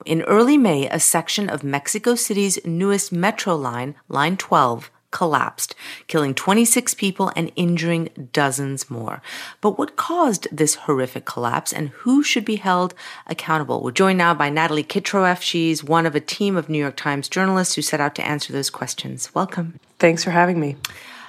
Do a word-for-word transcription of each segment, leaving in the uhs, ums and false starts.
in early May, a section of Mexico City's newest metro line, Line twelve, collapsed, killing twenty-six people and injuring dozens more. But what caused this horrific collapse and who should be held accountable? We're joined now by Natalie Kitroeff. She's one of a team of New York Times journalists who set out to answer those questions. Welcome. Thanks for having me.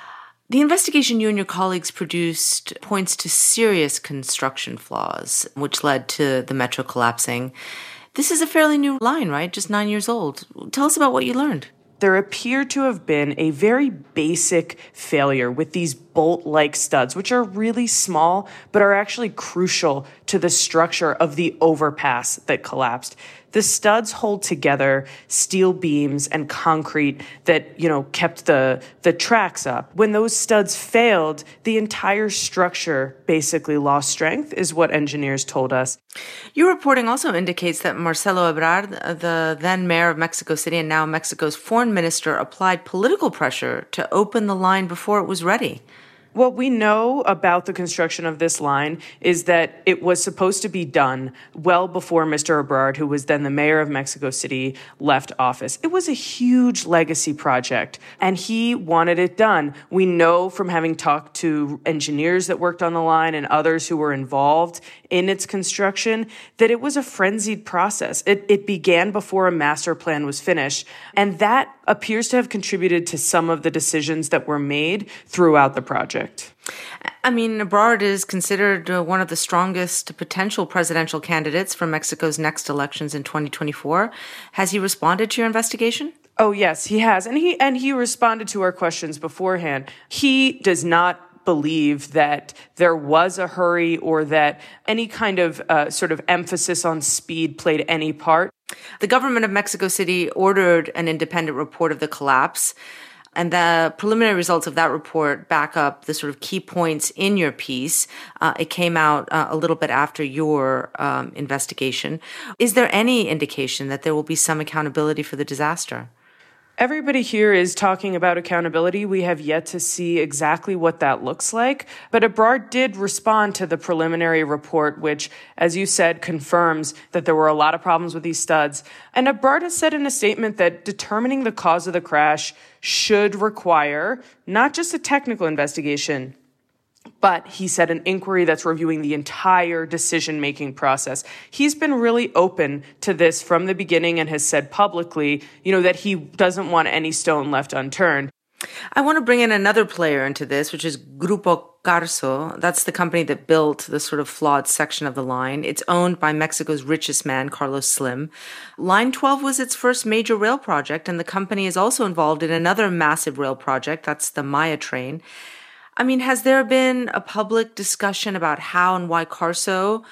The investigation you and your colleagues produced points to serious construction flaws, which led to the metro collapsing. This is a fairly new line, right? Just nine years old. Tell us about what you learned. There appeared to have been a very basic failure with these bolt-like studs, which are really small, but are actually crucial to the structure of the overpass that collapsed. The studs hold together steel beams and concrete that, you know, kept the, the tracks up. When those studs failed, the entire structure basically lost strength, is what engineers told us. Your reporting also indicates that Marcelo Ebrard, the then mayor of Mexico City and now Mexico's foreign minister, applied political pressure to open the line before it was ready. What we know about the construction of this line is that it was supposed to be done well before Mister Ebrard, who was then the mayor of Mexico City, left office. It was a huge legacy project, and he wanted it done. We know from having talked to engineers that worked on the line and others who were involved in its construction that it was a frenzied process. It, it began before a master plan was finished, and that appears to have contributed to some of the decisions that were made throughout the project. I mean, Ebrard is considered uh, one of the strongest potential presidential candidates for Mexico's next elections in twenty twenty-four. Has he responded to your investigation? Oh, yes, he has. And he and he responded to our questions beforehand. He does not believe that there was a hurry or that any kind of uh, sort of emphasis on speed played any part. The government of Mexico City ordered an independent report of the collapse, and the preliminary results of that report back up the sort of key points in your piece. Uh, it came out uh, a little bit after your um, investigation. Is there any indication that there will be some accountability for the disaster? Everybody here is talking about accountability. We have yet to see exactly what that looks like. But Ebrard did respond to the preliminary report, which, as you said, confirms that there were a lot of problems with these studs. And Ebrard has said in a statement that determining the cause of the crash should require not just a technical investigation, but he said an inquiry that's reviewing the entire decision-making process. He's been really open to this from the beginning and has said publicly, you know, that he doesn't want any stone left unturned. I want to bring in another player into this, which is Grupo Carso. That's the company that built the sort of flawed section of the line. It's owned by Mexico's richest man, Carlos Slim. Line twelve was its first major rail project, and the company is also involved in another massive rail project. That's the Maya train. I mean, has there been a public discussion about how and why Carso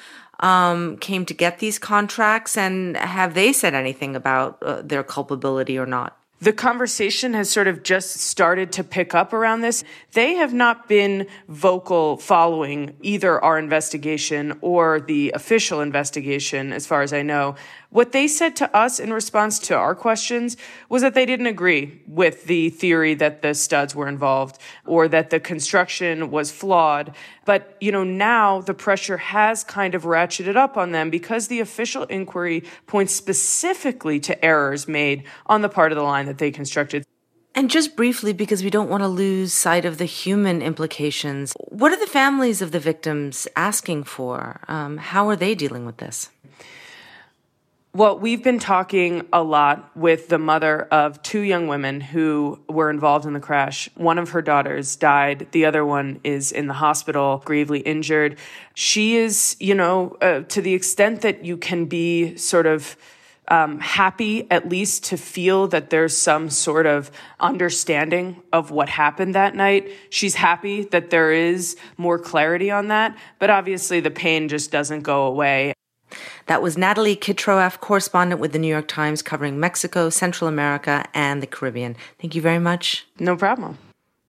um, came to get these contracts? And have they said anything about uh, their culpability or not? The conversation has sort of just started to pick up around this. They have not been vocal following either our investigation or the official investigation, as far as I know. What they said to us in response to our questions was that they didn't agree with the theory that the studs were involved or that the construction was flawed. But, you know, now the pressure has kind of ratcheted up on them because the official inquiry points specifically to errors made on the part of the line that they constructed. And just briefly, because we don't want to lose sight of the human implications, what are the families of the victims asking for? Um, how are they dealing with this? Well, we've been talking a lot with the mother of two young women who were involved in the crash. One of her daughters died. The other one is in the hospital, gravely injured. She is, you know, uh, to the extent that you can be sort of um, happy, at least to feel that there's some sort of understanding of what happened that night. She's happy that there is more clarity on that, but obviously the pain just doesn't go away. That was Natalie Kitroeff, correspondent with the New York Times covering Mexico, Central America, and the Caribbean. Thank you very much. No problem.